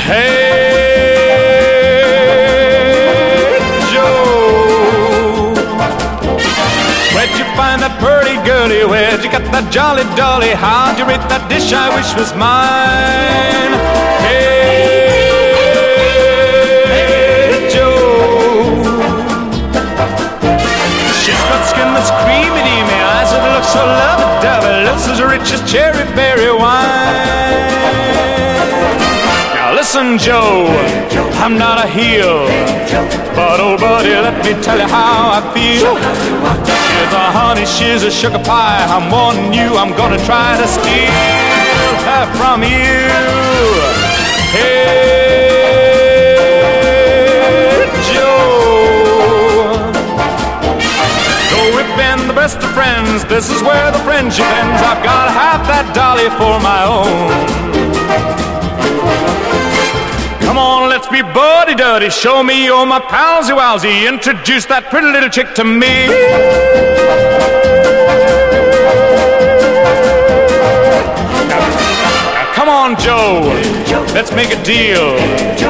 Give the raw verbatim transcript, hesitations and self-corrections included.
Hey, Joe, where'd you find that pretty girlie? Where'd you get that jolly dolly? How'd you rate that dish I wish was mine? Hey, Joe, she's got skin that's creamy, deamy, eyes that look so lovey-dovey, lips as rich as cherry berry wine. Listen, Joe, I'm not a heel, but old buddy, let me tell you how I feel. She's a honey, she's a sugar pie. I'm warning you, I'm gonna try to steal her from you. Hey, Joe, though we've been the best of friends, this is where the friendship ends. I've gotta have that dolly for my own. Come on, let's be buddy-duddy. Show me you're my palsy-walsy. Introduce that pretty little chick to me. Now, now come on, Joe. Let's make a deal.